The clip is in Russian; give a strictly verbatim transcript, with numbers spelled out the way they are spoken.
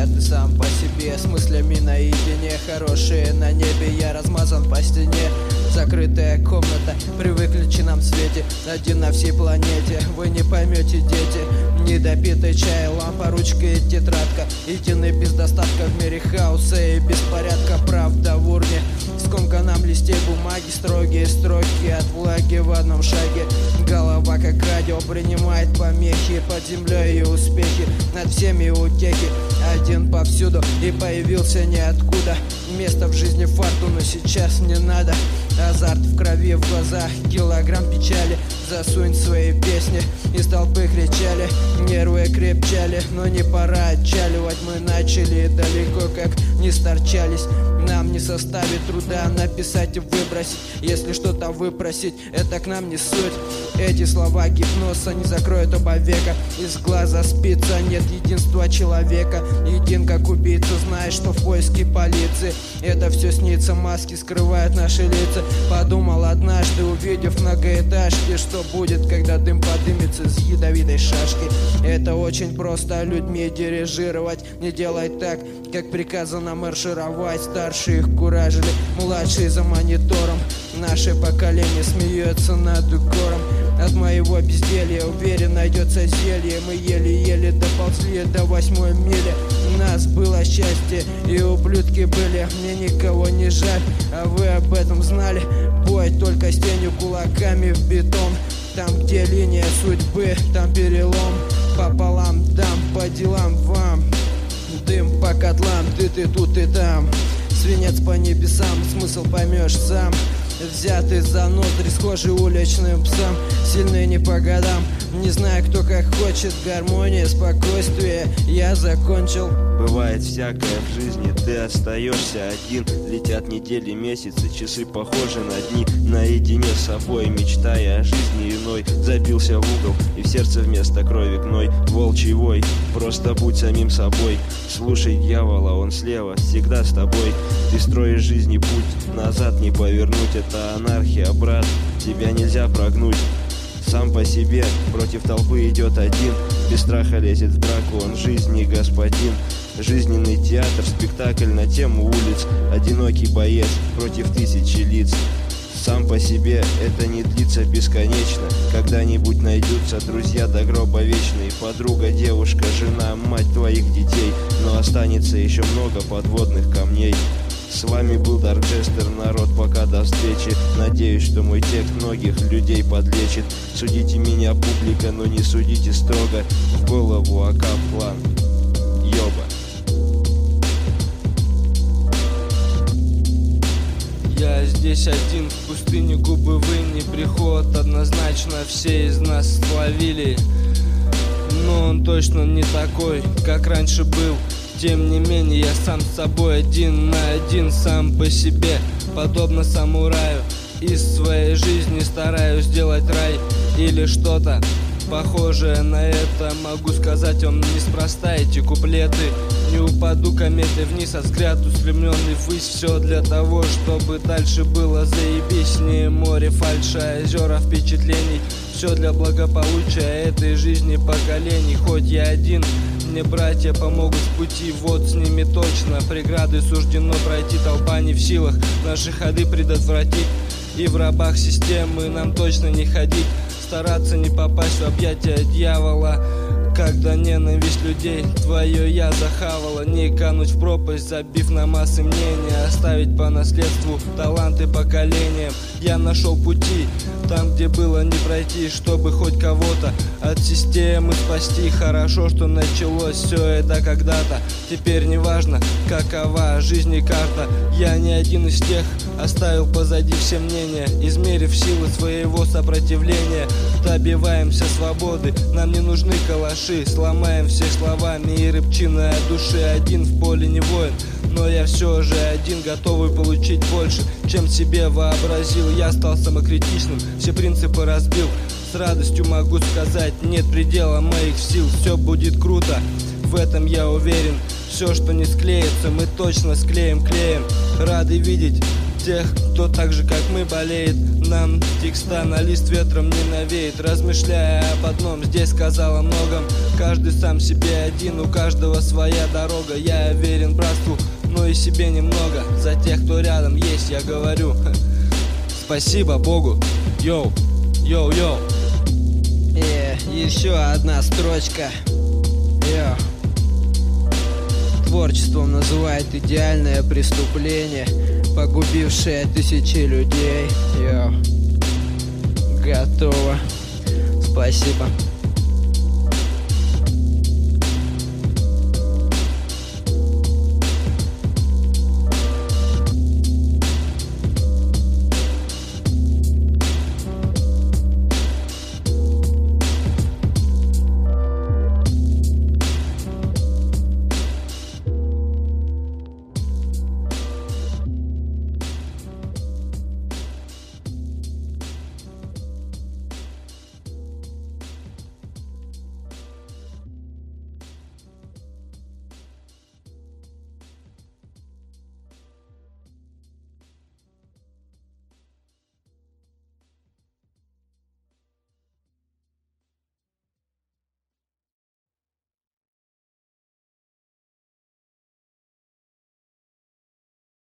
когда ты сам по себе, с мыслями наедине, хорошие на небе, я размазан по стене. Закрытая комната при выключенном свете, один на всей планете. Вы не поймете, дети, недопитый чай, лампа, ручка и тетрадка. Единый без достатка в мире хаоса и беспорядка. Правда в урне, в скомканном листе бумаги, строгие строки от влаги в одном шаге. Голова как радио принимает помехи, под землей и успехи, над всеми утехи. Один повсюду и появился ниоткуда. Место в жизни фарту, но сейчас не надо. Азарт в крови, в глазах килограмм печали. Засунь свои песни, из толпы кричали, нервы крепчали, но не пора отчаливать. Мы начали далеко, как не сторчались. Нам не составит труда написать и выбросить. Если что-то выпросить, это к нам не суть. Эти слова гипноз, они закроют оба века. Из глаза спица, нет единства человека. Един как убийца, знаешь, что в поиске полиции. Это все снится, маски скрывают наши лица. Подумал однажды, увидев многоэтажки, что будет, когда дым подымется с ядовитой шашки. Это очень просто людьми дирижировать. Не делай так, как приказано маршировать. Старшие их куражили, младшие за монитором. Наше поколение смеется над укором. От моего безделья, уверен, найдется зелье. Мы еле-еле доползли до восьмой мили. У нас было счастье и ублюдки были. Мне никого не жаль, а вы об этом знали. Бой только с тенью, кулаками в бетон. Там, где линия судьбы, там перелом. Пополам дам, по делам вам. Дым по котлам, ты, ты тут и там. Свинец по небесам, смысл поймешь сам. Взятый за ноздри, схожий уличным псам. Сильный не по годам, не знаю, кто как хочет. Гармония, спокойствие, я закончил. Бывает всякое в жизни, ты остаешься один. Летят недели, месяцы, часы похожи на дни. Наедине с собой, мечтая о жизни иной. Забился в угол, и в сердце вместо крови гной. Волчий вой, просто будь самим собой. Слушай дьявола, он слева, всегда с тобой. Ты строишь жизни путь, назад не повернуть. Это анархия, брат, тебя нельзя прогнуть. Сам по себе, против толпы идет один. Без страха лезет в драку, он жизни господин. Жизненный театр, спектакль на тему улиц. Одинокий боец против тысячи лиц. Сам по себе это не длится бесконечно. Когда-нибудь найдутся друзья до гроба вечные. Подруга, девушка, жена, мать твоих детей. Но останется еще много подводных камней. С вами был Даркджестер, народ, пока до встречи. Надеюсь, что мой текст многих людей подлечит. Судите меня, публика, но не судите строго. В голову Акап-план, ёба. Я здесь один, в пустыне губы выни. Приход однозначно все из нас словили. Но он точно не такой, как раньше был. Тем не менее, я сам с собой один на один, сам по себе, подобно самураю. Из своей жизни стараюсь сделать рай или что-то похожее на это. Могу сказать, он неспроста, эти куплеты. Не упаду кометой вниз, а взгляд устремленный ввысь. Все для того, чтобы дальше было заебись. Не море фальши, а озера впечатлений. Все для благополучия этой жизни поколений. Хоть я один, мне братья помогут в пути, вот с ними точно. Преграды суждено пройти, толпа не в силах наши ходы предотвратить. И в рабах системы нам точно не ходить. Стараться не попасть в объятия дьявола. Когда ненависть людей твое я захавала. Не кануть в пропасть, забив на массы мнения. Оставить по наследству таланты поколениям. Я нашел пути там, где было не пройти, чтобы хоть кого-то от системы спасти. Хорошо, что началось все это когда-то. Теперь не важно, какова жизнь и карта. Я не один из тех, оставил позади все мнения. Измерив силы своего сопротивления, добиваемся свободы. Нам не нужны калаши, сломаем всех словами и рыбчиной от души. Один в поле не воин, но я все же один, готовый получить больше, чем себе вообразил. Я стал самокритичным, все принципы разбил. С радостью могу сказать, нет предела моих сил. Все будет круто, в этом я уверен. Все, что не склеится, мы точно склеим клеем. Рады видеть тех, кто так же, как мы, болеет. Нам текста на лист ветром не навеет. Размышляя об одном, здесь сказал о многом. Каждый сам себе один, у каждого своя дорога. Я верен братству, но и себе немного. За тех, кто рядом есть, я говорю спасибо Богу. Йоу, йоу, йоу. И еще одна строчка. Йоу. Творчеством называют идеальное преступление, погубившее тысячи людей. Йоу. Готово. Спасибо.